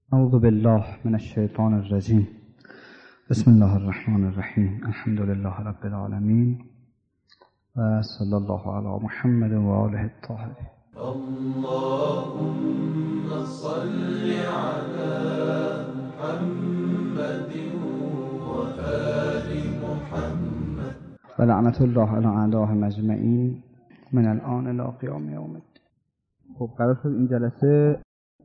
اعوذ بالله من الشیطان الرجیم. بسم الله الرحمن الرحیم. الحمد لله رب العالمین و صلی الله علی محمد و آله الطاهرین. اللهم صل على محمد و آل محمد و لعنت الله علی اعدائهم اجمعین من الان الی قیام یوم الدین. خب قرار شد این جلسه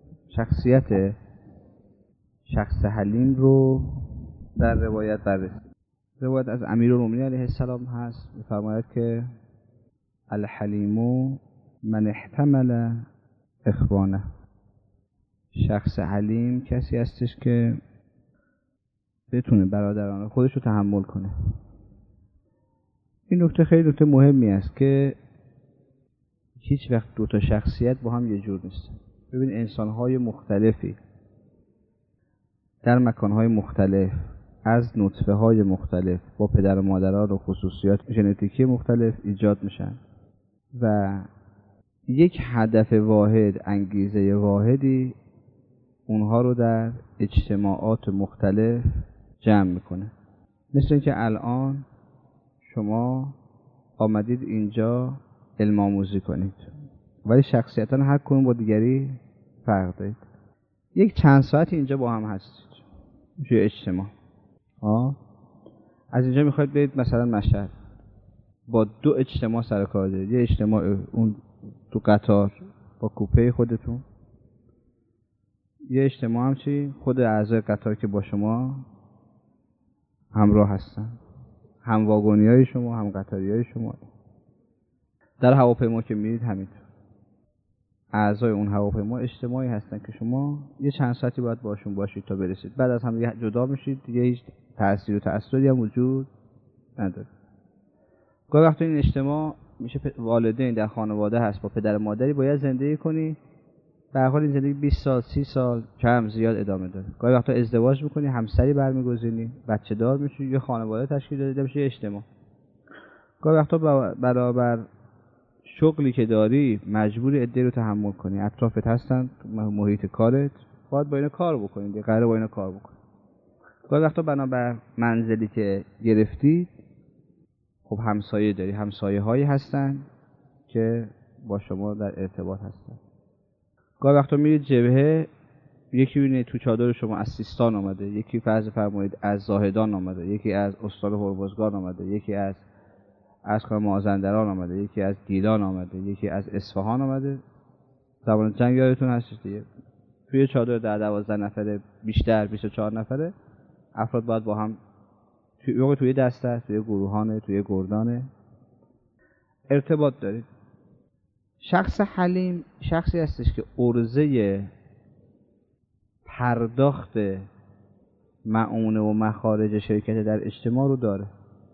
شخص حلیم رو در روایت بررسی. روایت از امیرالمومنین علیه السلام هست، می‌فرماید که الحلیم من احتمل اخوانه. شخص حلیم کسی هستش که بتونه برادران خودش رو تحمل کنه. این نکته خیلی نکته مهمی است که هیچ وقت دو تا شخصیت با هم یه جور نیستن. ببین انسان‌های مختلفی در مکان‌های مختلف از نطفه‌های مختلف با پدر و مادران و خصوصیات ژنتیکی مختلف ایجاد میشن و یک هدف واحد، انگیزه واحدی اونها رو در اجتماعات مختلف جمع میکنه. مثل اینکه الان شما آمدید اینجا علم آموزی کنید ولی شخصیتاً هر کدوم با دیگری فرق دارید. یک چند ساعتی اینجا با هم هستید توی اجتماع. از اینجا میخواید برید مثلا مشهد، با دو اجتماع سر کار دارید. یه اجتماع اون تو قطار با کوپه خودتون، یه اجتماع هم چی؟ خود اعضای قطار که با شما همراه هستن، هم واگنی های شما، هم قطاری های شما. در هواپیما که میرید همینطور اعضای اون هواپیما اجتماعی هستن که شما یه چند ساعتی باید باشون باشید تا برسید. بعد از هم جدا میشید، دیگه هیچ تأثیر و تأثیری هم وجود نداره. گاهی وقتا این اجتماع میشه والدین در خانواده هست، با پدر و مادری باید زندگی کنی. به هر حال این زندگی 20 سال 30 سال کم زیاد ادامه داره. گاهی وقتا ازدواج میکنی، همسری برمیگزینی، بچه دار میشی، یه خانواده تشکیل داده میشه، اجتماع. گاهی وقتا برابر شغلی که داری مجبوری عده‌ای رو تحمل کنی، اطرافت هستن، محیط کارت، باید با اینا کار بکنی، دیگه قراره با اینا کار بکنی. گاهی وقتا بنابر منزلی که گرفتی خب همسایه داری، همسایه هایی هستن که با شما در ارتباط هستن. گاهی وقتا میرید جبهه، یکی بینید تو چادر شما از سیستان آمده، یکی فرض فرمایید از زاهدان آمده، یکی از استان هرمزگان آمده، یکی از مازندران آمده، یکی از گیلان آمده، یکی از اصفهان آمده. زمان جنگ یادتون هستش دیگه، توی چادر در 12 نفره بیشتر 24 نفره افراد باید با هم توی دسته، توی گروهانه، توی گردانه ارتباط دارید. شخص حلیم شخصی هستش که عرضه پرداخت معونه و مخارج شرکت در اجتماع رو داره.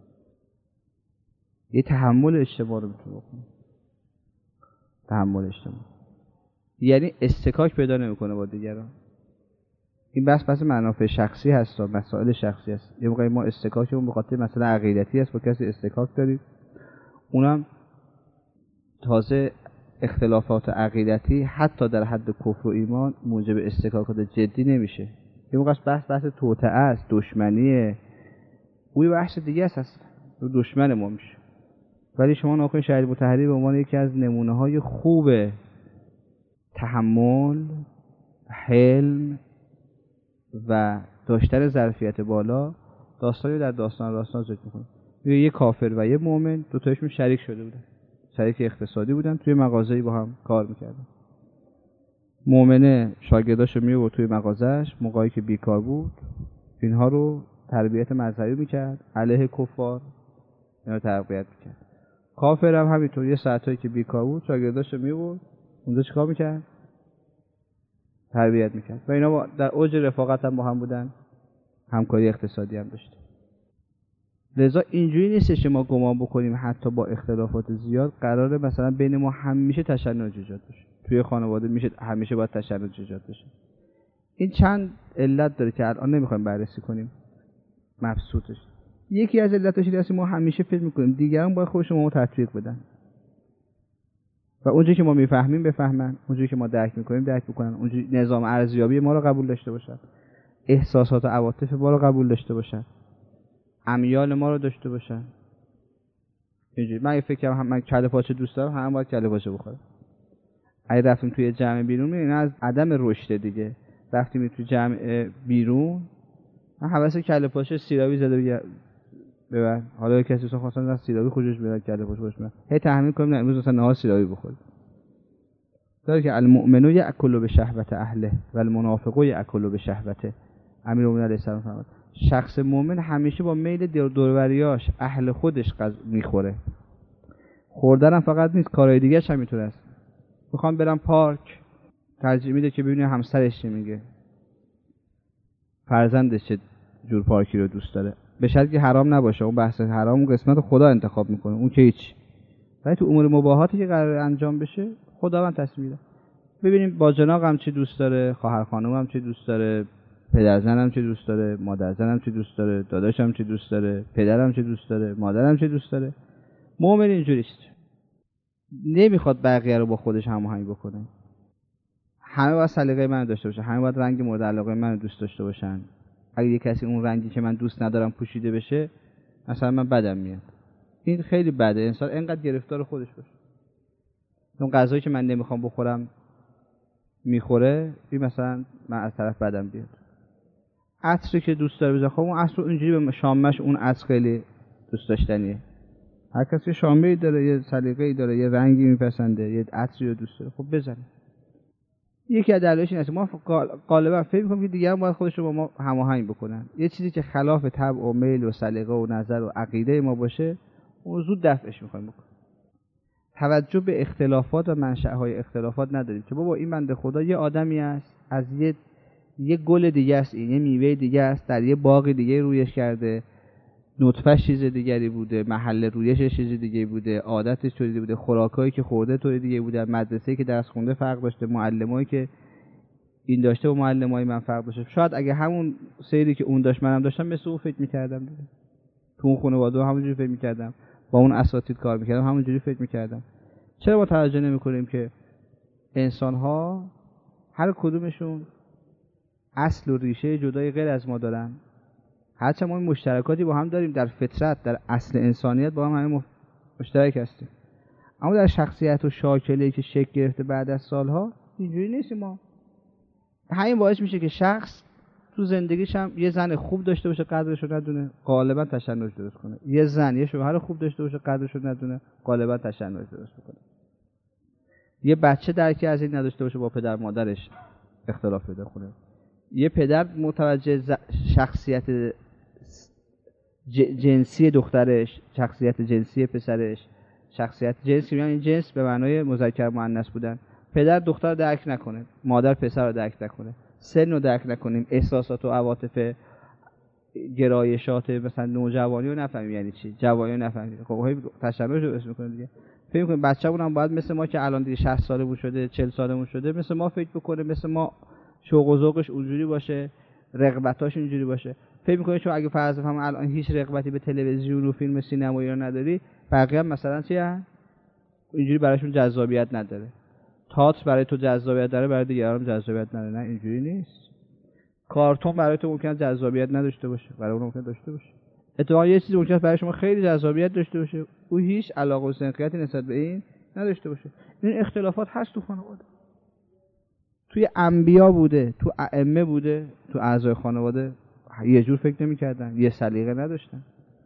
یه تحمل اجتماع رو میتونه بکنه. تحمل اجتماع یعنی استکاک پیدا نمیکنه با دیگران. این بحث منافع شخصی هست و مسائل شخصی هست. یه موقعی ما استکاکمون به خاطر مثلا عقیدتی هست، با کسی استکاک داریم، اونم تازه اختلافات عقیدتی حتی در حد کفر و ایمان موجب استکاکات جدی نمیشه. یه موقعش بحث توطئه است، دشمنیه، اون بحث دیگه است، دشمن ما میشه. ولی شما ناخن شهید مطهری به عنوان یکی از نمونه‌های خوب تحمل، حلم و داشتن ظرفیت بالا داستانی در داستان راستان ذکر می‌کنه. یه کافر و یه مؤمن دو تاشون شریک شده بودن، شریک اقتصادی بودن، توی مغازه‌ای با هم کار می‌کردن. مؤمنه شاگرداشو می‌آورد توی مغازه‌اش موقعی که بیکار بود، اینها رو تربیت مذهبی می‌کرد، علیه کفار اینا تربیت می‌کرد. کافر هم همینطور، یه ساعتایی که بیکار بود شاگرداشو می‌آورد اونجا چیکار می‌کرد؟ تربیت می‌کرد. و اینا در اوج رفاقت هم با هم بودن، همکاری اقتصادی هم داشتن. لذا اینجوری نیست که ما گمان بکنیم حتی با اختلافات زیاد قراره مثلا بین ما همیشه تشنج ایجاد بشه. توی خانواده میشه همیشه باید تشنج ایجاد بشه. این چند علت داره که الان نمی‌خوایم بررسی کنیم مبسوطش. یکی از علتاش اینه که ما همیشه فکر می‌کنیم دیگران باید خودشون ما تطبیق بدن. و اونجوری که ما میفهمیم بفهمن، اونجوری که ما درک میکنیم درک بکنن، اونجوری نظام ارزیابی ما رو قبول داشته باشن، احساسات و عواطف ما رو قبول داشته باشن، امیال ما رو داشته باشن. اینجوری من فکر کنم من کله پاچه دوست دارم، هم باید کله پاچه بخورم. اگه رفتیم توی جمع بیرون این از عدم رشد دیگه. رفتیم توی جمع بیرون من حواس کله پاچه سیرابی زده ببر، حالا کسی اصلا خواستن از سیرابی خوشش بیاد کله پاچه خوشش بیاد، هی تحمیل کنیم نه امروز مثلا نهار سیرابی بخوریم. داره که المؤمن یأکل بشهوت اهله و المنافق یأکل بشهوته. امیرالمومنین علیه السلام فرمود شخص مؤمن همیشه با میل دوروریاش اهل خودش میخوره. خوردنم فقط نیست، کارهای دیگه هم میتونه است. میخوام برم پارک، ترجیح میده که ببینه همسرش چی میگه، فرزندش چه جور پارکی رو دوست داره، به شرطی که حرام نباشه. اون بحث حرام قسمت خدا انتخاب میکنه، اون که هیچ. ولی تو امور مباحاتی که قرار انجام بشه خداوند تصمیم میده. ببینیم باجناقم چی دوست داره، خواهر خانومم چی دوست داره، پدر زنم چی دوست داره، مادر زنم چی دوست داره، داداشم چی دوست داره، پدرم چی دوست داره، مادرم چی دوست داره. مؤمن اینجوریست، نمیخواد بقیه رو با خودش هماهنگ بکنه. همه باید سلیقه منو داشته باشن، همه باید رنگ مورد علاقه منو دوست داشته باشن. اگه یه کسی اون رنگی که من دوست ندارم پوشیده بشه مثلا من بدم میاد. این خیلی بده، انسان اینقدر گرفتار خودش باشه. اون غذایی که من نمیخوام بخورم میخوره، این مثلا من از طرف بدم بیاد. عطری که دوست داره بزنه، خب اون عطر اونجوری به شامش اون عطر خیلی دوست داشتنیه. هر کسی که شامه‌ای داره، یه سلیقه‌ای داره، یه رنگی میپسنده، یه عطری رو دوست داره، خب بزنه. یکی از دلایلش اینه ما غالبا فکر می‌کنیم که دیگران باید خودشون با ما هماهنگ بکنن. یه چیزی که خلاف طبع و میل و سلیقه و نظر و عقیده ما باشه، اون زود دفعش می‌خوایم بکنیم. توجه به اختلافات و منشأهای اختلافات نداریم که بابا این بنده خدا یه آدمی است، از یه گل دیگه است، این یه میوه دیگه است، در یه باغ دیگه رویش کرده، نطفه‌اش چیز دیگری بوده، محل رویشش چیز دیگه بوده، عادتش طوری بوده، خوراکایی که خورده طوری دیگه بوده، مدرسه‌ای که درس خونده فرق داشته، معلمایی که این داشته و معلمای من فرق داشته. شاید اگه همون سیری که اون داشت منم داشتم مثل اون فکر می‌کردم دیگه. تو اون خانواده همونجوری فکر می‌کردم، با اون اساتید کار می‌کردم، همونجوری فکر می‌کردم. چرا ما توجه نمی‌کنیم که انسان‌ها هر کدومشون اصل و ریشه جدای غیر از ما دارن؟ هرچند ما مشترکاتی با هم داریم در فطرت، در اصل انسانیت با هم همه مشترک هستیم، اما در شخصیت و شاکله‌ای که شکل گرفته بعد از سالها اینجوری نیستیم ما. همین باعث میشه که شخص تو زندگیش هم یه زن خوب داشته باشه قدرش رو ندونه، غالبا تشنج درست کنه. یه زن یه شوهر خوب داشته باشه قدرش رو ندونه، غالبا تشنج درست کنه. یه بچه درکی از این نداشته باشه با پدر مادرش اختلاف پیدا کنه. یه پدر متوجه شخصیت جنسی دخترش، شخصیت جنسی پسرش، شخصیت جنسی یعنی جنس به معنای مذکر مؤنث بودن، پدر دختر رو درک نکنه، مادر پسر رو درک نکنه، سن رو درک نکنیم، احساسات و عواطف، گرایشات مثلا نوجوانی رو نفهمیم یعنی چی، جوانی رو نفهمیم، خب تشنج رو اسم می‌کنیم دیگه. فکر می‌کنیم بچه‌مون هم باید مثل ما که الان دیگه 60 سالمون شده، 40 سالمون شده، مثل ما فکر بکنه، مثل ما شوق و ذوقش اونجوری باشه، رغبتاش اینجوری باشه. فکر می‌کنی چون اگه فرض بفهم الان هیچ رغبتی به تلویزیون و فیلم سینمایی رو نداری، بقیه هم مثلا چیه؟ اینجوری براشون جذابیت نداره. تئاتر برای تو جذابیت داره، برای دیگران جذابیت نداره. نه اینجوری نیست. کارتون برای تو ممکنه جذابیت نداشته باشه، برای اون ممکنه داشته باشه. اتفاقا یه چیزی ممکنه برای شما خیلی جذابیت داشته باشه، او هیچ علاقه و سنخیتی نسبت به این نداشته باشه. این اختلافات هست تو خانواده. توی انبیا بوده، تو ائمه بوده، تو اعضای خانواده یه جور فکر نمی‌کردن، یه سلیقه نداشتن.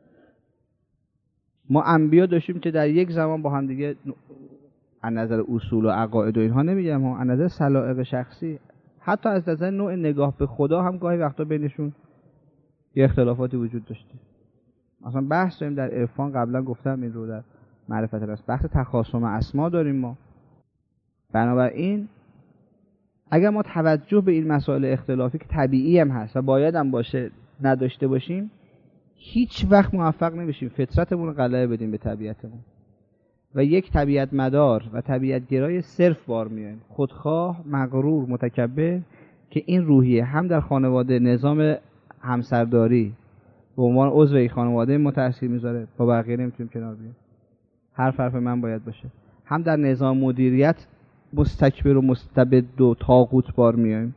ما انبیا داشتیم که در یک زمان با هم دیگه از نظر اصول و عقاید و اینها نمیگم ها، از نظر سلائق شخصی، حتی از نظر نوع نگاه به خدا هم گاهی وقتا بینشون یه اختلافاتی وجود داشته. مثلا بحث داریم در عرفان، قبلا گفتم این رو در معرفت الناس، بحث تخاصم اسما داریم ما. بنابراین اگر ما توجه به این مسائل اختلافی که طبیعی هم هست و باید هم باشه نداشته باشیم، هیچ وقت موفق نمیشیم فطرتمون رو غلبه بدیم به طبیعتمون و یک طبیعت مدار و طبیعت گرای صرف بار میایم، خودخواه، مغرور، متکبر، که این روحیه هم در خانواده نظام همسرداری به عنوان عضو خانواده ما تأثیر میذاره، با بقیه نمیتونیم کنار بیایم. حرف من باید باشه. هم در نظام مدیریت مستکبر و مستبد و طاغوت بار میایم،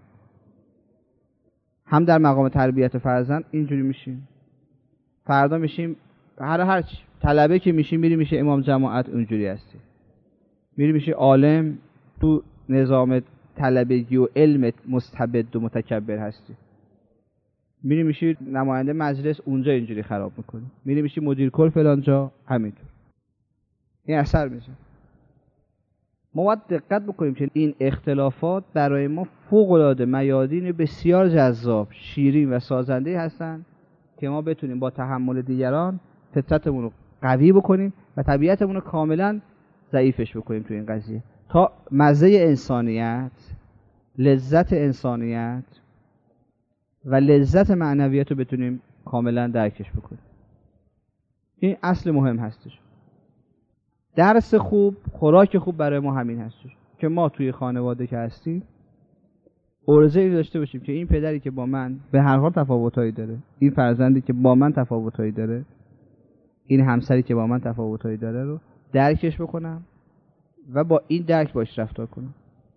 هم در مقام تربیت فرزند اینجوری میشیم. فردا میشیم هر چی طلبه که میشیم، میری میشه امام جماعت، اونجوری هستی. میری میشه عالم، تو نظام طلبگی و علم مستبد و متکبر هستی. میری میشی نماینده مجلس، اونجا اینجوری خراب میکنی. میری میشی مدیر کل فلان جا، همینطور. این اثر میشه. ما باید دقت بکنیم که این اختلافات برای ما فوق‌العاده میادین بسیار جذاب، شیرین و سازنده هستن که ما بتونیم با تحمل دیگران فطرتمون رو قوی بکنیم و طبیعتمون رو کاملا ضعیفش بکنیم تو این قضیه، تا مزه انسانیت، لذت انسانیت و لذت معنویت رو بتونیم کاملا درکش بکنیم. این اصل مهم هستش. درس خوب، خوراک خوب برای ما همین هستش که ما توی خانواده که هستیم عرضه‌ای داشته باشیم که این پدری که با من به هر حال تفاوتایی داره، این فرزندی که با من تفاوتایی داره، این همسری که با من تفاوتایی داره رو درکش بکنم و با این درک باش رفتار کنم.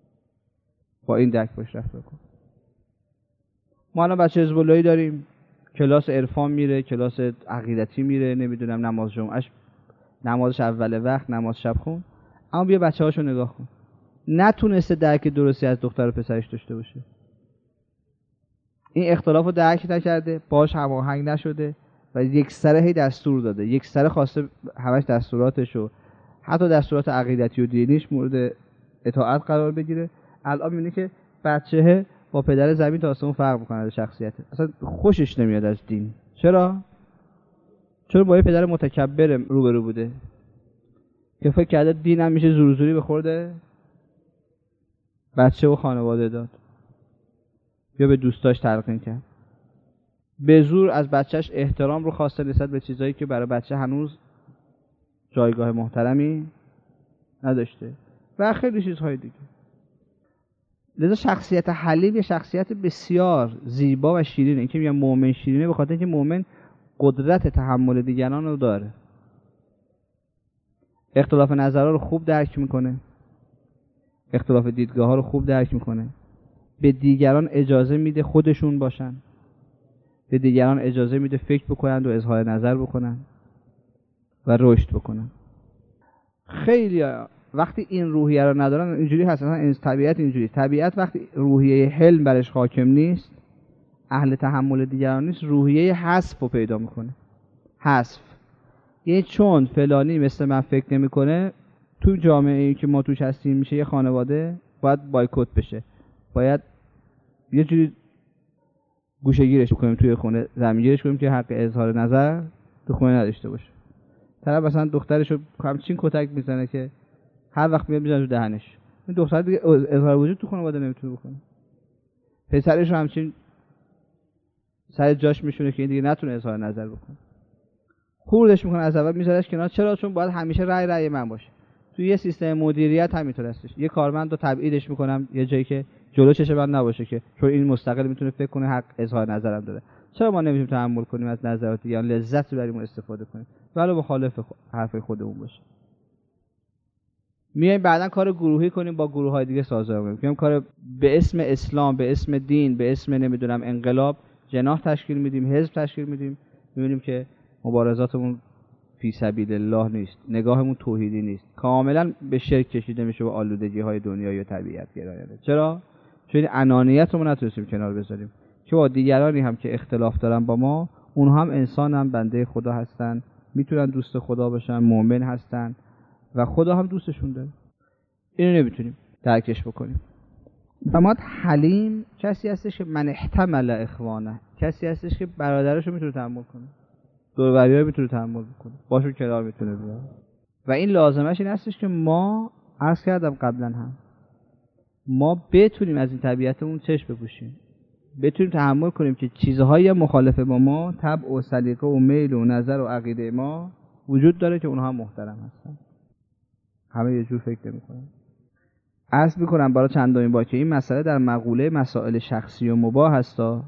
ما الان بچه حزب اللهی داریم، کلاس عرفان میره، کلاس عقیدتی میره، نمیدونم نماز جمعهش، نمازش اول وقت، نماز شب خون، اما بیا بچه‌هاشو نگاه کن، نتونسته درک درستی از دختر و پسرش داشته باشه. این اختلافو درک نکرده، باهاش هماهنگ نشده و یک سره هی دستور داده، یک سره خواسته همش دستوراتشو، حتی دستورات عقیدتی و دینیش مورد اطاعت قرار بگیره. الان میبینی که بچه‌ها با پدر زمین تا آسمون فرق میکنه از شخصیت، اصلا خوشش نمیاد از دین. چرا با یه پدر متکبر روبرو بوده که فکر کرده دین هم میشه زوری به خورده بچه و خانواده داد یا به دوستاش تلقین کرد. به زور از بچهش احترام رو خواسته نسبت به چیزایی که برای بچه هنوز جایگاه محترمی نداشته و خیلی چیزهای دیگه. لذا شخصیت حلیم یه شخصیت بسیار زیبا و شیرینه. این که میگم مؤمن شیرینه به خاطر اینکه مؤمن قدرت تحمل دیگران رو داره، اختلاف نظرها رو خوب درک میکنه، اختلاف دیدگاه ها رو خوب درک میکنه، به دیگران اجازه میده خودشون باشن، به دیگران اجازه میده فکر بکنن و اظهار نظر بکنن و رشد بکنن. خیلی وقتی این روحیه رو ندارن اینجوری هست. مثلا طبیعت اینجوری، طبیعت وقتی روحیه حلم برش حاکم نیست، اهل تحمل دیگران نیست، روحیه حذف رو پیدا میکنه. حذف یعنی چون فلانی مثل من فکر نمیکنه، تو جامعه ای که ما توش هستیم میشه یه خانواده باید بایکوت بشه، باید یه جوری گوشه‌گیرش بکنیم توی خونه، زمینگیرش کنیم که حق اظهار نظر تو خونه نداشته باشه. طرف مثلا دخترشو همچین کتک میزنه که هر وقت میاد میزنه تو دهنش، این دختر دیگه اظهار وجود تو خانواده نمیتونه بکنه. پسرش رو همچین سر جاش میشونه که این دیگه نتونه اظهار نظر بکنه، خوردش میکنه، از اول میذارش کنار. چرا؟ چون باید همیشه رأی من باشه. تو یه سیستم مدیریت همینطور هستش. یه کارمند رو تبعیدش میکنم یه جایی که جلو چش من نباشه، که چون این مستقل میتونه فکر کنه، حق اظهار نظرم داره. چرا ما نمیتونیم تحمل کنیم از نظرات دیگران، لذت ببریم و استفاده کنیم ولی مخالف حرف خودمون باشه؟ میایم بعدن کار گروهی کنیم، با گروه‌های دیگه سازمان کنیم، کار به اسم اسلام، به اسم دین، به اسم نمیدونم انقلاب جناح تشکیل میدیم، حزب تشکیل میدیم. میبینیم که مبارزاتمون فی سبیل الله نیست، نگاهمون توحیدی نیست، کاملا به شرک کشیده میشه و آلودگی‌های دنیایی و طبیعت گرایانه. چرا؟ چون انانیت رو نتونستیم کنار بذاریم که با دیگرانی هم که اختلاف دارن با ما، اونها هم انسان، هم بنده خدا هستن، میتونن دوست خدا باشن، مؤمن هستن و خدا هم دوستشون داره. اینو نمیتونیم درکش بکنیم. فرمود حلیم کسی هستش که من احتمل اخوانه، کسی هستش که برادرشو میتونه تحمل کنه، دور و بری‌ها میتونه تحمل بکنه، باشون کنار میتونه بیاد. و این لازمش این هستش که ما، عرض کردم قبلا هم، ما بتونیم از این طبیعتمون چشم بپوشیم، بتونیم تحمل کنیم که چیزهایی مخالف با ما، طبع و سلیقه و میل و نظر و عقیده ما وجود داره که اونها محترم هستن. همه یه جور فکر نمی‌کنن. عرض می‌کنم برای چندمین بار که این مسئله در مقوله مسائل شخصی و مباح هستا.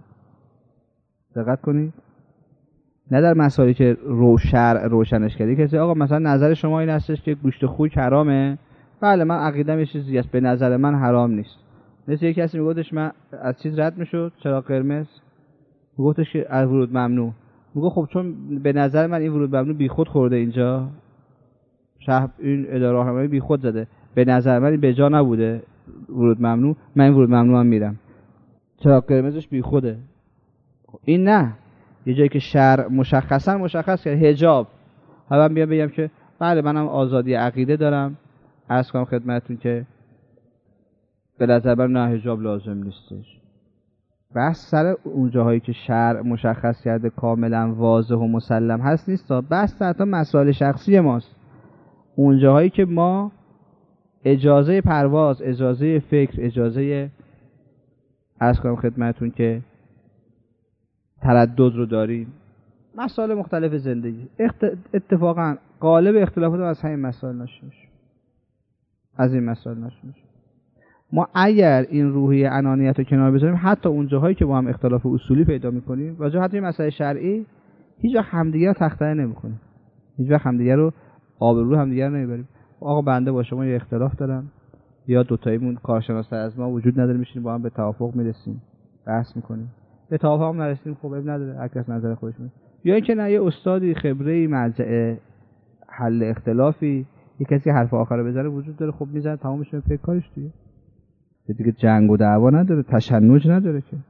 دقت کنید. نه در مسائلی که شرع روشنش کرده. کسی آقا مثلا نظر شما این هستش که گوشت خوک حرامه، بله من عقیدم یه چیزی است، به نظر من حرام نیست. مثل یک کسی میگفتش من از چیز رد میشد، چراغ قرمز، میگفتش که از ورود ممنوع. میگه خب چون به نظر من این ورود ممنوع بیخود خورده اینجا، شهر این اداره راهنمایی بیخود زده، به نظر من این به جا نبوده ورود ممنوع، من این ورود ممنوع هم میرم، چراغ قرمزش بیخوده. این نه، یه جایی که شرع مشخص کرد حجاب، حالا من بیام بگم که بله منم آزادی عقیده دارم، عرض کنم خدمتتون که به نظر من نه حجاب لازم نیستش. بحث سر اون جاهایی که شرع مشخص کرده کاملا واضح و مسلم هست نیست، بحث سر تا مسائل شخصی ماست. اون جاهایی که ما اجازه پرواز، اجازه فکر، اجازه عرض کنم خدمتتون که تردد رو داریم، مسائل مختلف زندگی، اتفاقا غالب اختلافات از همین مسائل ناشی میشه، از این مسائل ناشی میشه. ما اگر این روحیه انانیت رو کنار بذاریم، حتی اون جاهایی که با هم اختلاف اصولی پیدا میکنیم، واجه حتی این مسائل شرعی، هیچ وقت همدیگه رو تخطئه نمیکنیم، هیچ وقت همدیگه رو آبرو همدیگه رو نمیبریم. آقا بنده با شما یه اختلاف دارم، یا دوتاییمون کارشناس از ما وجود نداره، میشینیم با هم به توافق میرسیم، بحث میکنیم، به توافق هم نرسیدیم، خب اب نداره، هر کس نظر خودش میگه. یا اینکه نه، یه استادی خبره‌ای مرجع حل اختلافی، یه کسی حرف آخر بزنه وجود داره، خب میزنه تمامش میشه کارش دیگه جنگ و دعوا نداره، تشنج نداره که.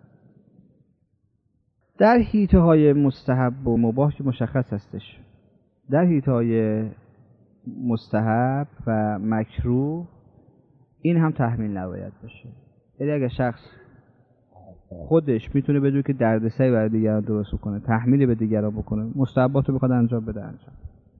در حیطه‌های مستحب و مباح که مشخص هستش، در حیطه‌های مستحب و مکروه این هم تحمیل نباید باشه. یعنی اگر شخص خودش میتونه بدونه که دردسری برای دیگران درست کنه، تحمیل به دیگران بکنه، مستحبات رو بخواد انجام بده، انجام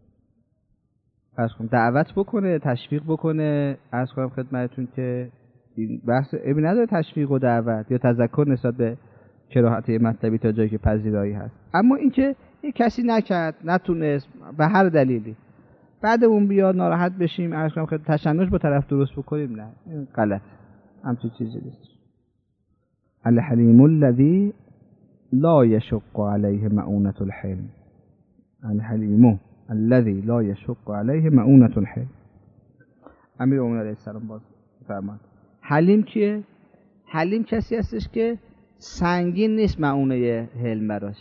دعوت بکنه، تشویق بکنه. عرض کنم خدمتتون که این بحث ابی نداره تشویق و دعوت یا تذکر نسبت به کراهت مطلبی تا جایی که پذیرایی هست. اما اینکه یک کسی نکرد، نتونست به هر دلیلی، بعد اون بیاد ناراحت بشیم، عرض کنم خدمت تشنج با طرف درست بکنیم، نه، این غلط، همچین چیزی نیست. الحلیم الذی لا یشق علیه مؤونة الحلم، الحلیم الذی لا یشق علیه مؤونة الحلم. امیرالمومنین علیه السلام باز فرمان حلیم کیه؟ حلیم کسی هستش که سنگین نیست مؤونه حلم براش،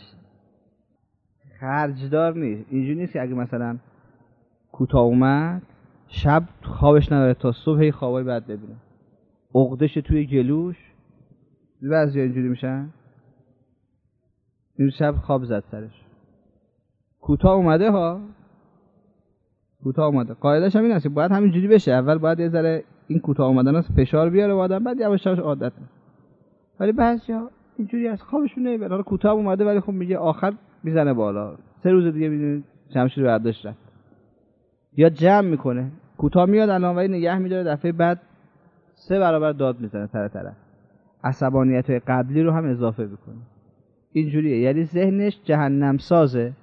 خرجدار نیست. اینجوری نیست که اگه مثلا کوتاه اومد شب خوابش نداره تا صبح خوابای بعد ببینه، عقدش توی گلوش، بعضی اینجوری میشن، این شب خواب زد سرش، کوتاه اومده ها، کوتاه اومده. قاعده‌اش هم این است باید همینجوری بشه، اول باید یه ذره این کوتاه اومدن است فشار بیاره به آدم، بعد یواش یواش عادت میشه. ولی بعضیا اینجوری از خوابشون نمیبره، حالا کوتاه اومده ولی خب میگه آخر میزنه بالا، 3 روز دیگه میبینید شمشیر برداشت رفت. یا جمع میکنه، کوتاه میاد الان ولی نگه میداره، دفعه بعد 3 برابر داد میزنه طرف، عصبانیت‌های قبلی رو هم اضافه میکنه. اینجوریه، یعنی ذهنش جهنم سازه،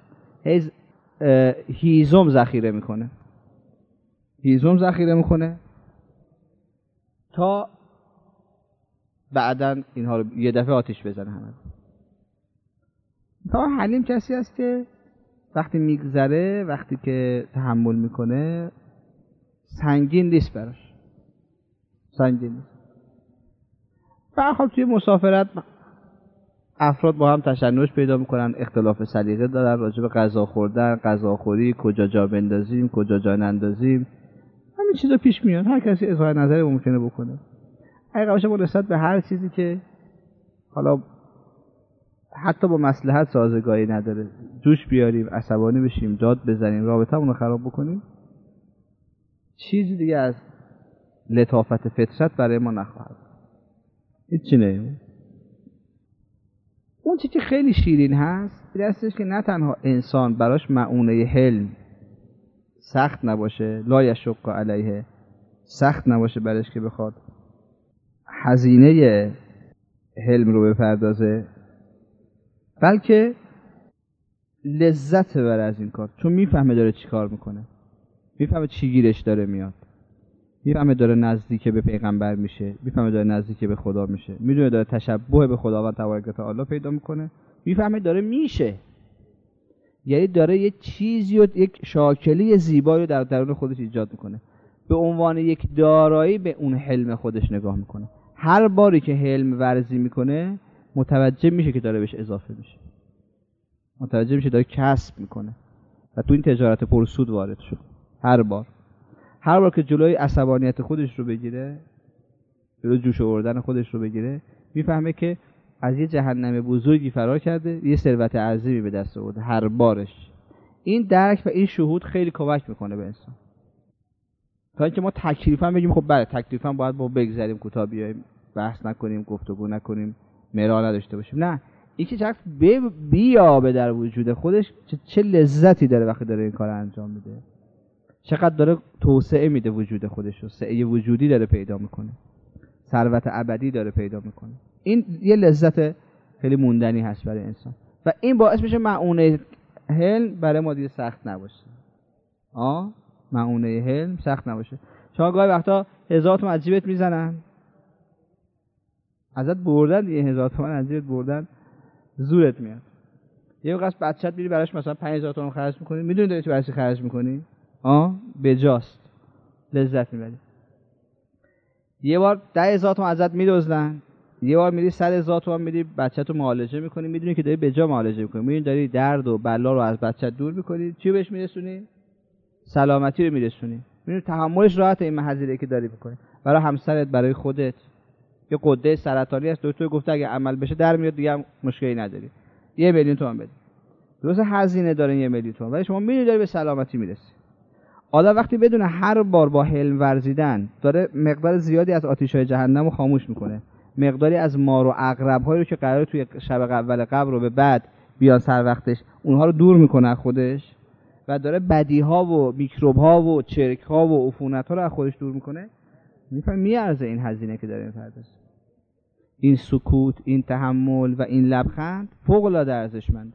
هیزم ذخیره میکنه تا بعدن اینها رو یه دفعه آتیش بزنه همه. تا حلیم کسی است که وقتی میگذره، وقتی که تحمل میکنه، سنگین نیست براش، سنگین نیست. برخواد توی مسافرت افراد با هم تشنج پیدا میکنن، اختلاف سلیقه دارن راجع به غذا خوردن، غذاخوری، کجا جا بندازیم، کجا جا نندازیم، همین چیزا پیش میاد، هر کسی اظهار نظری ممکنه بکنه. اگه باشه نسبت به هر چیزی که حالا حتی با مصلحت سازگاری نداره جوش بیاریم، عصبانی بشیم، داد بزنیم، رابطمون رو خراب بکنیم، چیزی دیگه از لطافت فطرت برای ما نخواهد. هیچی نه. اون چیزی که خیلی شیرین هست این هستش که نه تنها انسان براش مؤونه حلم سخت نباشه، لا یشق علیه، سخت نباشه براش که بخواد هزینه حلم رو بپردازه، بلکه لذت ببره از این کار، چون میفهمه داره چی کار میکنه، میفهمه چی گیرش داره میاد، میفهمه داره نزدیک به پیغمبر میشه، میفهمه داره نزدیک به خدا میشه، میدونه داره تشبه به خداوند تبارک و تعالی پیدا میکنه، میفهمه داره میشه، یعنی داره یه چیزی و یک شاکلی زیبایی رو در درون خودش ایجاد میکنه. به عنوان یک دارایی به اون حلم خودش نگاه میکنه. هر باری که حلم ورزی میکنه متوجه میشه که داره بهش اضافه میشه، متوجه میشه داره کسب میکنه و تو این تجارت پرسود وارد شد. هر بار که جلوی عصبانیت خودش رو بگیره، جلوی جوش آوردن خودش رو بگیره، میفهمه که از یه جهنم بزرگی فرار کرده، یه ثروت عظیمی به دست آورده. هر بارش این درک و این شهود خیلی کمک میکنه به انسان، تا اینکه ما تکلیفاً بگیم خب بله تکلیفاً باید با بگذریم، کوتاه بیایم، بحث نکنیم، گفتگو نکنیم، مراء نداشته باشیم. نه، این که شخص بیابه در وجود خودش چه لذتی داره وقتی داره این کار انجام میده، چقدر داره توسعه میده وجود خودش رو، سعی وجودی داره پیدا میکنه، ثروت ابدی داره پیدا میکنه. این یه لذت خیلی موندنی هست برای انسان و این باعث میشه مؤونه حلم برای ما دیگه سخت نباشه. مؤونه حلم سخت نباشه. شما گاهی وقتا 1000 تومن از جیبت میزنن، ازت بردن دیگه، 1000 تومن از جیبت بردن، زورت میاد. یه وقت بچت میری براش مثلا 5000 تومن خرج میکنی، میدونی داری تو برای خرج میکنی؟ بجاست، لذت میبری. یه بار 10000 تومن ازت میدزدن، یه بار میری 100000 تومن میری بچه‌تو معالجه میکنی، میدونی که داری بجا معالجه میکنی، میدونی داری درد و بلا رو از بچت دور میکنی، چی بهش میرسونی؟ سلامتی رو میرسونی. میدونی تحملش راحت این هزینه‌ای که داری میکنی برای همسرت، برای خودت. یه غده سرطانی هست، دکتر گفته اگه عمل بشه در میاد دیگه، هم مشکلی نداری. 1 میلیون تومان بده. درسته هزینه داره 1 میلیون تومان، ولی شما میدونی داری به سلامتی میرسی. آدم وقتی بدونه هر بار با حلم ورزیدن داره مقدار زیادی از آتش‌های جهنم رو خاموش میکنه، مقداری از مار و عقرب‌هایی رو که قراره توی شب اول قبر رو به بعد بیان سر وقتش، اونها رو دور میکنه از خودش و داره بدی‌ها و میکروب‌ها و چرک‌ها و عفونت‌ها رو از خودش دور میکنه، میفهمه میارزه این هزینه که داره می‌پردازه. این سکوت، این تحمل و این لبخند فوق‌العاده ارزشمنده.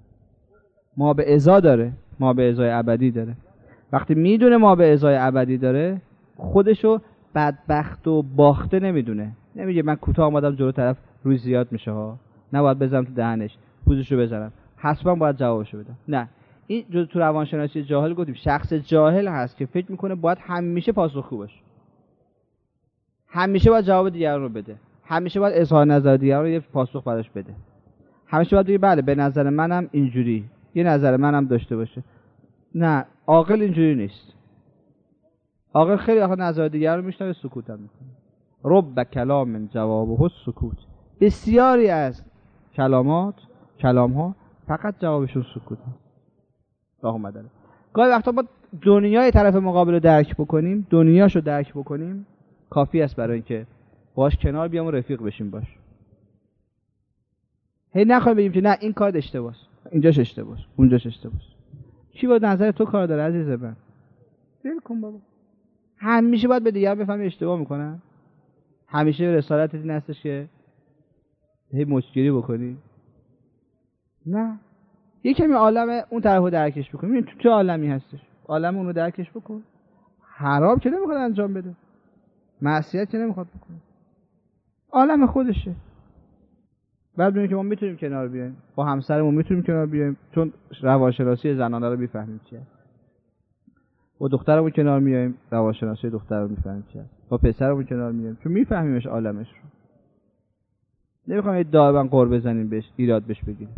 ما به ازا داره، ما به ازای ابدی داره. وقتی میدونه ما به ازای ابدی داره، خودشو بدبخت و باخته نمیدونه. نمیگه من کوتاه آمدم جلو طرف روی زیاد میشه ها، نباید بزنم تو دهنش، پوزشو بزنم، حتما باید جوابشو بدم. نه، این تو روانشناسی جاهل گفتیم شخص جاهل هست که فکر میکنه باید همیشه پاسخگو باشه، همیشه باید جواب دیگران رو بده، همیشه باید اظهار نظر دیگران رو یه پاسخ براش بده، همیشه باید بگه بله به نظر منم اینجوری، یه نظر منم داشته باشه. نه، عاقل اینجوری نیست. عاقل خیلی آخه نظر دیگر رو میشنوه، سکوت هم میکنه. رب کلام جوابه السکوت. بسیاری از کلام‌ها فقط جوابشون سکوت هست. اللهم داره. گاهی وقتا ما دنیای طرف مقابل رو درک بکنیم، دنیاشو درک بکنیم، کافی است برای اینکه باش کنار بیام و رفیق بشیم باش. هی نخوایم بگیم که نه این کار اشتباهه، اینجاش اشتباهه، اونجاش اشتباهه. کی با نظر تو کار داره عزیز من؟ ول کن بابا. همیشه باید به دیگران بفهمی اشتباه میکنن. همیشه رسالت این هستش که هی مشکلی بکنی. نه، یه کمی عالم اون طرفو درکش بکن. ببین تو چه عالمی هستش، عالم اونو درکش بکن. حرام که نمیخواد انجام بده، معصیت که نمیخواد بکنه، عالم خودشه. بعد ببینیم که ما میتونیم کنار بیایم، با همسرمون میتونیم کنار بیایم، چون روانشناسی زنانه رو میفهمیم چیه. با دخترمون کنار میایم، روانشناسی دختر رو میفهمیم چیه. با پسرمون کنار میایم، چون میفهمیمش عالمش رو. نمیخوام دائما قور بزنیم بهش، ایراد بهش بگیریم.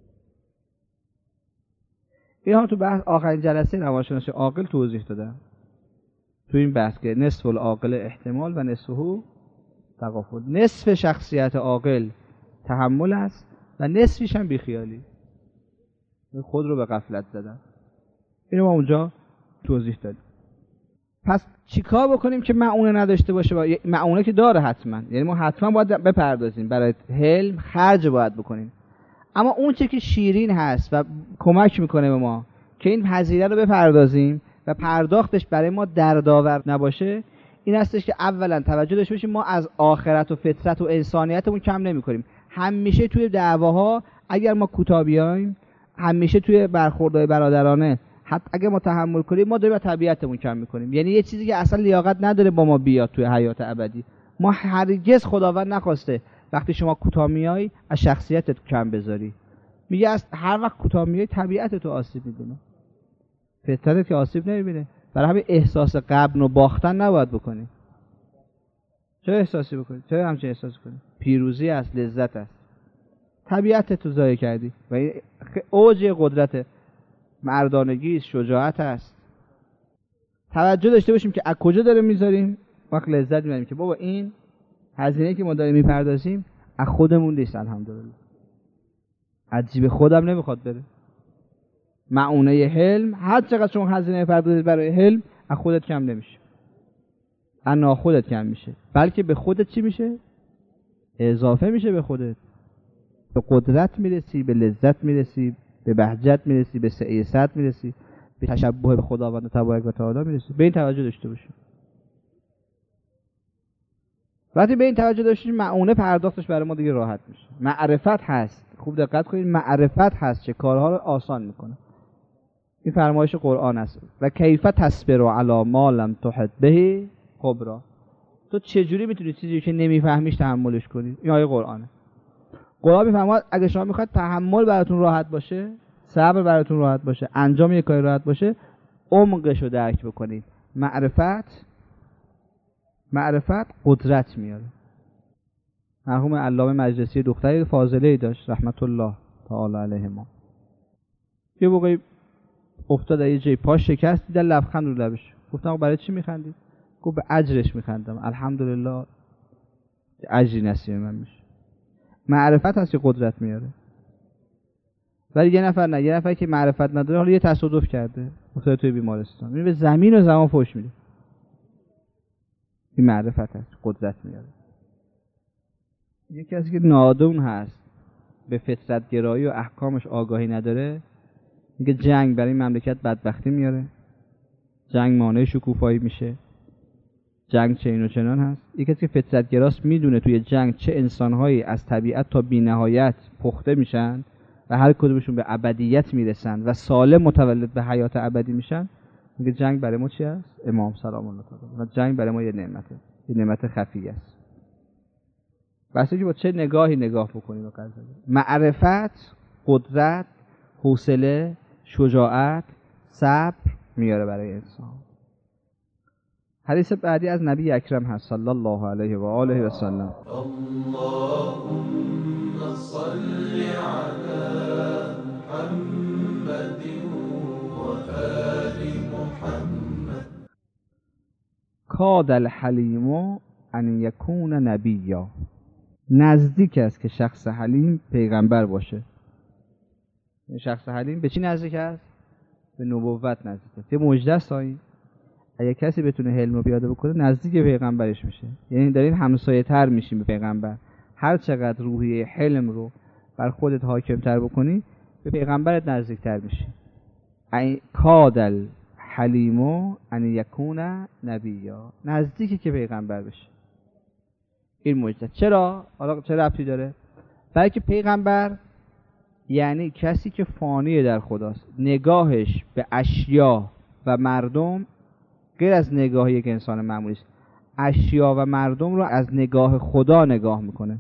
اینا تو بحث آخرین جلسه روانشناسی عاقل توضیح دادم. تو این بحث که نصف العاقل احتمال و نصفه تغافل. نصف شخصیت عاقل تحمل است و نصفش هم بیخیالی، خود رو به غفلت زدن. اینو ما اونجا توضیح دادیم. پس چیکار بکنیم که معونه نداشته باشه؟ معونه که داره حتما، یعنی ما حتما باید بپردازیم، برای حلم خرج باید بکنیم. اما اون چه که شیرین هست و کمک میکنه به ما که این هزینه رو بپردازیم و پرداختش برای ما دردآور نباشه، این هستش که اولا توجه داشته باشیم ما از آخرت و فطرت و انسانیتمون کم نمی‌کنیم. همیشه توی دعواها اگر ما کوتاه بیایم، همیشه توی برخوردهای برادرانه حتی اگر ما تحمل کنیم، ما داریم طبیعتمون کم می‌کنیم. یعنی یه چیزی که اصلا لیاقت نداره با ما بیاد توی حیات ابدی. ما هرگز خداوند نخواسته وقتی شما کوتاه میای از شخصیتت کم بذاری. میگه از هر وقت کوتاه میای طبیعتت تو آسیب می‌بینه، فطرتت که آسیب نمی‌بینه. برای همین احساس غبن و باختن نباید بکنی. چه احساسی بکنی؟ چه همچین احساسی کنی؟ پیروزی است، لذت است. طبیعت تو ضایع کردی و این اوج قدرت مردانگی است، شجاعت است. توجه داشته باشیم که از کجا داره میذاریم، وقت لذت میبریم که بابا این هزینه‌ای که ما داریم میپردازیم از خودمون نیست، الحمدلله از جیب خودم نمیخواد بره. معونه حلم هر چقدر شما هزینه پردازید برای حلم از خودت کم نمیشه، از ناخودت کم میشه، بلکه به خودت چی میشه؟ اضافه میشه به خودت. به قدرت میرسی، به لذت میرسی، به بهجت میرسی، به سعادت میرسی، به تشبه به خداوند تبارک و تعالی میرسی. به این توجه داشته باشید. وقتی به این توجه داشتیم معونه پرداختش برای ما دیگه راحت میشه. معرفت هست، خوب دقت کنید، معرفت هست چه کارها رو آسان میکنه. این فرمایش قرآن است. و کیف تصبر علی ما لم تحط به خبرا. تو چجوری میتونی چیزی که نمیفهمیش تحملش کنی؟ این آیه قرآنه. قرآن میفرماد اگه شما میخواد تحمل براتون راحت باشه، صبر براتون راحت باشه، انجام یک کاری راحت باشه، عمقش رو درک بکنید. معرفت قدرت میاره. مرحوم علامه مجلسی دختری فاضله‌ای داشت رحمت الله تعالی علیهما. یه موقعی افتاد یه جای پاش شکست، دیدن لبخند رو لبش. گفتم برای چی میخندید؟ گفت به اجرش میخندم، الحمدلله اجری نصیب من میشه. معرفت هست که قدرت میاره. ولی یه نفر که معرفت نداره، حالا یه تصادف کرده افتاده توی بیمارستان، میره به زمین و زمان فوش میده. این معرفت هست، قدرت میاره. یکی کسی که نادون هست، به فطرت گرایی و احکامش آگاهی نداره، میگه جنگ برای مملکت بدبختی میاره، جنگ مانع شکوفایی میشه، جنگ چین و چنان هست. یکی کسی که فطرت گراست میدونه توی جنگ چه انسانهایی از طبیعت تا بی‌نهایت پخته میشن و هر کدومشون به ابدیت میرسن و سالم متولد به حیات ابدی میشن، میگه جنگ برای ما چی است؟ امام سلام الله تعالی. و جنگ برای ما یه نعمته، یه نعمت خفی است. واسه که با چه نگاهی نگاه بکنیم به قضیه. معرفت، قدرت، حوصله، شجاعت، صبر میاره برای انسان. حدیث بعدی از نبی اکرم هست صلی الله علیه و آله و سلم. اللهم صل علی محمد و آل محمد. کاد الحلیم ان یکون نبیا. نزدیک است که شخص حلیم پیغمبر باشه. شخص حلیم به چی نزدیک است؟ به نبوت نزدیک است. یه مژده است این. اگه کسی بتونه حلم رو پیاده بکنه نزدیک پیغمبرش میشه. یعنی دارین همسایه تر میشیم به پیغمبر. هر چقدر روحیه حلم رو بر خودت حاکم تر بکنی به پیغمبرت نزدیک تر میشی. کاد الحلیم ان یکون نبیا. نزدیکی که پیغمبر بشه. این مژده. چرا؟ حالا چه ربطی داره؟ برای که پیغمبر یعنی کسی که فانی در خداست، نگاهش به اشیا و مردم غیر از نگاه یک انسان معمولی است. اشیا و مردم رو از نگاه خدا نگاه میکنه،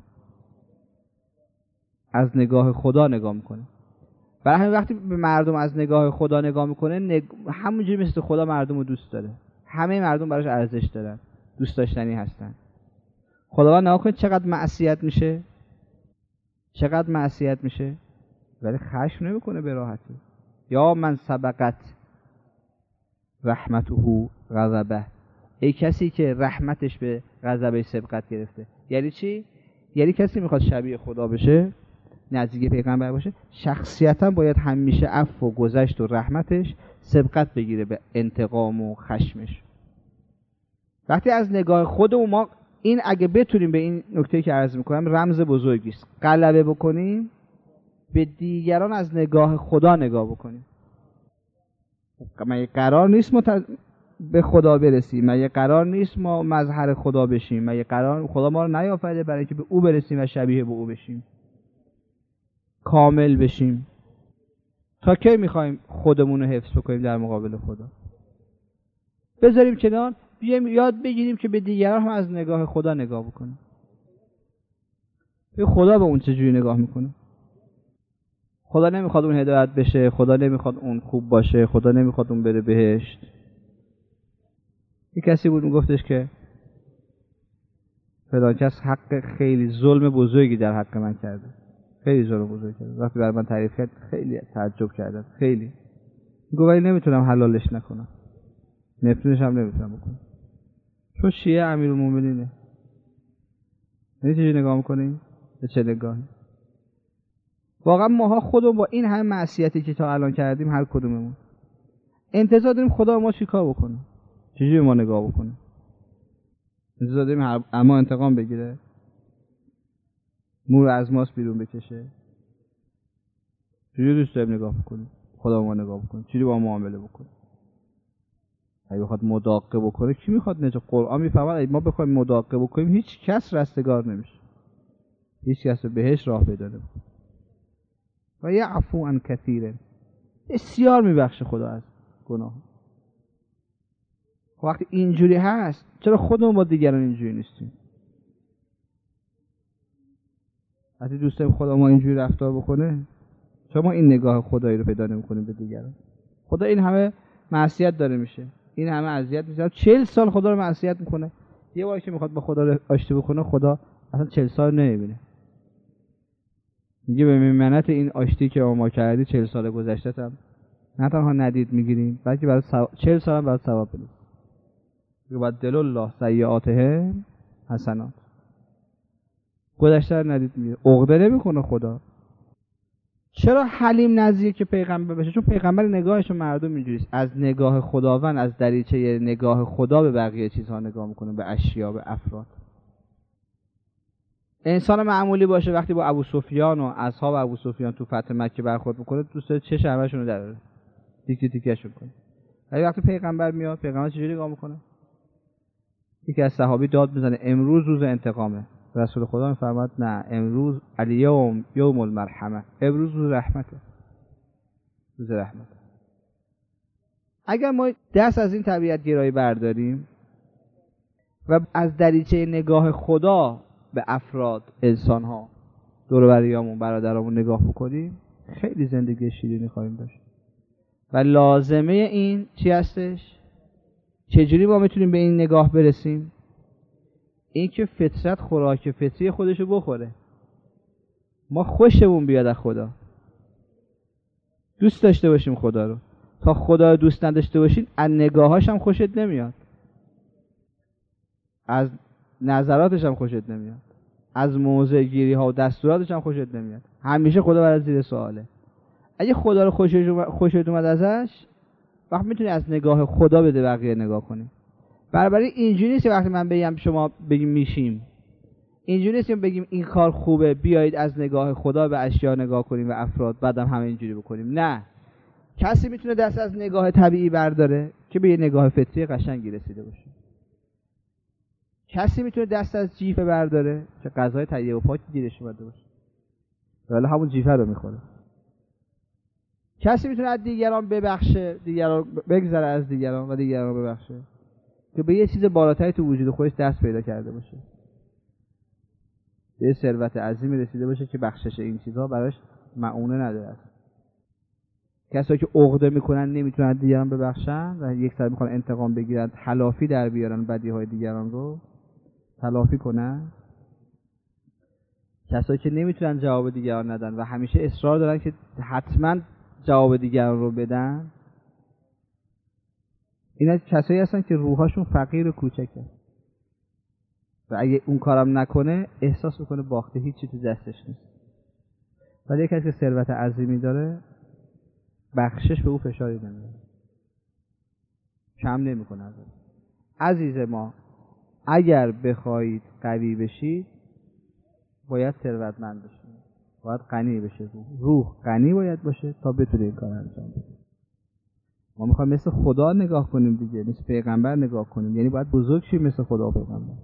از نگاه خدا نگاه میکنه. برای همین وقتی به مردم از نگاه خدا نگاه میکنه، همونجوری مثل خدا مردم رو دوست داره. همه مردم براش ارزش دارن، دوست داشتنی هستن. خداوند نگاه کنید چقدر معصیت میشه، ولی خشم نمیکنه به راحتی. یا من سبقت رحمته غضبه. ای کسی که رحمتش به غضبش سبقت گرفته. یعنی چی؟ یعنی کسی میخواد شبیه خدا بشه، نزدیک پیغمبر باشه، شخصیتا باید همیشه عفو و گذشت و رحمتش سبقت بگیره به انتقام و خشمش. وقتی از نگاه خودمون ما این اگه بتونیم به این نکته که عرض میکنم رمز بزرگی است، غلبه بکنیم، به دیگران از نگاه خدا نگاه بکنیم. مگه قرار نیست به خدا برسیم؟ مگه قرار نیست ما مظهر خدا بشیم؟ مگه خدا ما رو نیافریده برای که به او برسیم و شبیه به او بشیم، کامل بشیم؟ تا کی میخوایم خودمون رو حفظ بکنیم در مقابل خدا؟ بذاریم کنار، بیایم یاد بگیریم که به دیگران هم از نگاه خدا نگاه بکنیم. به خدا به اون چجوری نگاه میکنه؟ خدا نمیخواد اون هدایت بشه، خدا نمیخواد اون خوب باشه، خدا نمیخواد اون بره بهشت. یک کسی بود میگفتش که فلان کس حق خیلی ظلم بزرگی در حق من کرده، خیلی ظلم بزرگی کرده. وقتی برای من تعریف کرد خیلی تعجب کردم، خیلی. میگه ولی نمیتونم حلالش نکنم، نفرینش هم نمیتونم بکنم، چون شیعه امیرالمومنینه. یعنی چجوری نگاه میکنی؟ به چه نگاهی؟ واقعا ماها خودمون با این همه معصیتی که تا الان کردیم، هر کدوممون انتظار داریم خدا ما چیکار بکنه؟ چجوری ما نگاه بکنه؟ انتظار داریم اما انتقام بگیره، مور از ماست بیرون بکشه؟ چجوری دوست داریم نگاه بکنیم؟ خدا ما نگاه بکنه، چجوری با ما معامله بکنه؟ اگه بخواد مداقه بکنه کی میخواد نجات؟ قرآن میفهمد اگه ما بخوایم مداقه بکنیم هیچ کس رستگار نمیشه، هیچ کس بهش راه پیدا نمیکنه. و یعفو عن کثیر، بسیار میبخشه خدا از گناه. وقتی اینجوری هست چرا خودمون با دیگران اینجوری نیستیم؟ وقتی دوست داریم خدا ما اینجوری رفتار بکنه، چرا ما این نگاه خدایی رو پیدا نمی‌کنیم به دیگران؟ خدا این همه معصیت داره میشه، این همه اذیت میشه، 40 سال خدا رو معصیت میکنه. یه باری که میخواد با خدا آشتی بکنه، خدا اصلا 40 سال نمیبینه. میگه به منت این آشتی که ما کردی 40 سال گذشته هم نه تنها ندید میگیریم، بلکه برای 40 سال هم برای ثواب بدیم. یبدل الله سیئاتهم حسنات. گذشته رو ندید میگیره، عقده نمیکنه خدا. چرا حلیم نزدیک که پیغمبر بشه؟ چون پیغمبر نگاهش مردم اینجوریست، از نگاه خداوند، از دریچه نگاه خدا به بقیه چیزها نگاه میکنه، به اشیا، به افراد. انسان معمولی باشه وقتی با ابو سفیان و اصحاب ابو سفیان تو فتح مکه برخورد میکنه، دوست داره چه همشون رو دراره، تیکه تیکه‌شون کنه. ولی وقتی پیغمبر میاد، پیغمبر چجوری نگاه میکنه؟ یکی از صحابی داد میزنه امروز روز انتقامه. رسول خدا میفرماد نه، امروز الیوم یوم المرحمه، امروز روز رحمته، روز رحمت. اگر ما دست از این طبیعت گرایی برداریم و از دریچه نگاه خدا به افراد، انسان‌ها، دور و بریامون، برادرامون نگاه بکنیم، خیلی زندگی شیرینی خواهیم داشت. و لازمه این چی هستش؟ چجوری ما میتونیم به این نگاه برسیم؟ این که فطرت خوراک فطری خودشو بخوره. ما خوشمون بیاد از خدا، دوست داشته باشیم خدا رو. تا خدا رو دوست نداشته باشین، از نگاهاش هم خوشت نمیاد، از نظراتش هم خوشت نمیاد، از موضع گیری ها و دستوراتش هم خوشت نمیاد. همیشه خدا برای زیر سواله. اگه خدا رو خوشت اومد ازش، وقت میتونی از نگاه خدا بده بقیه نگاه کنی. برای اینجوری نیست وقتی من بگم شما بگیم میشیم، اینجوری نیست که بگیم این کار خوبه بیایید از نگاه خدا به اشیا نگاه کنیم و افراد، بعدم همه اینجوری بکنیم. نه، کسی میتونه دست از نگاه طبیعی برداره که به یه نگاه فطری قشنگی رسیده باشه. کسی میتونه دست از جیفه برداره که غذای طیب و پاکی گیرش اومده باشه، ولی همون جیفه رو میخوره. کسی میتونه از دیگران ببخشه، دیگران بگذره از دیگران و دیگران ببخشه که به یه چیز بالاتری تو وجود خودش دست پیدا کرده باشه، به ثروت عظیمی رسیده باشه که بخشش این چیزها براش معونه نداره. کسایی که عقده میکنن نمیتونن دیگران ببخشن و یک سر میخوان انتقام بگیرن، تلافی در بیارن بدیهای دیگران رو تلافی کنن. کسایی که نمیتونن جواب دیگران ندن و همیشه اصرار دارن که حتما جواب دیگران رو بدن، اینا کسایی هستن که روحاشون فقیر و کوچکه و اگه اون کارم نکنه احساس میکنه باخته، هیچی تو دستش نیست. ولی کسی که ثروت عظیمی داره، بخشش به او فشاری نمیاره، کم نمیکنه ازش. عزیز ما، اگر بخواید قوی بشید باید ثروتمند بشید، باید غنی بشید. روح غنی باید باشه تا بتونه این کار انجام بده. ما میخوایم مثل خدا نگاه کنیم دیگه، مثل پیغمبر نگاه کنیم، یعنی باید بزرگ شیم مثل خدا و پیغمبر.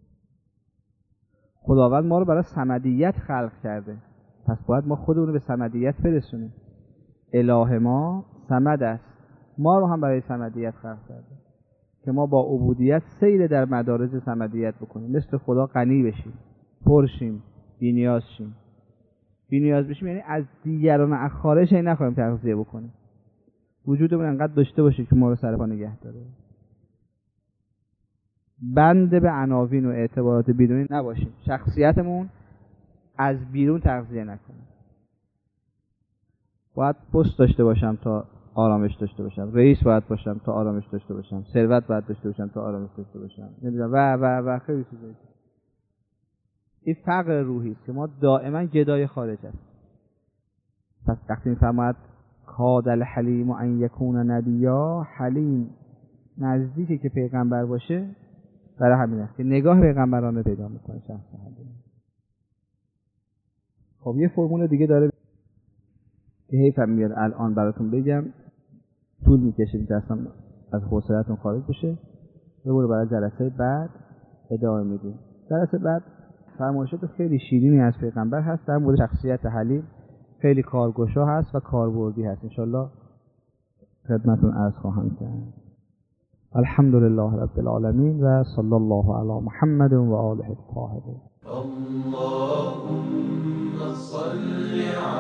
خداوند ما رو برای صمدیت خلق کرده، پس باید ما خودمون رو به صمدیت برسونیم. اله ما صمد است، ما رو هم برای صمدیت خلق کرده که ما با عبودیت سیر در مدارج صمدیت بکنیم، مثل خدا غنی بشیم، پرشیم، بی‌نیاز شیم. بی‌نیاز بشیم یعنی از دیگران از خارج این نخواهیم تغذیه بکنیم، وجودمون انقدر داشته باشه که ما رو سر پا نگه داره. بند به عناوین و اعتبارات بیرونی نباشیم. شخصیتمون از بیرون تغذیه نکنیم. باید پست داشته باشم تا آرامش داشته باشم، رئیس باید باشم تا آرامش داشته باشم، ثروت باید داشته باشم تا آرامش داشته باشم، نمیدونم و خیلی چیزایی. این فقر روحی است که ما دائما گدای خارج هست. پس وقتی میفرماید کاد الحلیم ان یکون نبیا، حلیم نزدیکه که پیغمبر باشه، برای همین است که نگاه پیغمبرانه پیدا میکنه شخص حلیم. خب یه فرمول دیگه داره که حیفم میاد الان براتون بگم، طول میکشه، میترسم از حوصله‌تون خارج بشه. ببره برای جلسه بعد ادامه میدیم. جلسه بعد فرمایشات خیلی شیرینی از پیغمبر هست در مورد شخصیت حلیم، خیلی کارگشا هست و کاربردی هست. انشالله خدمتون عرض خواهم کرد. الحمدلله رب العالمین و صلی الله علی محمد و آله الطاهرین. اللهم صل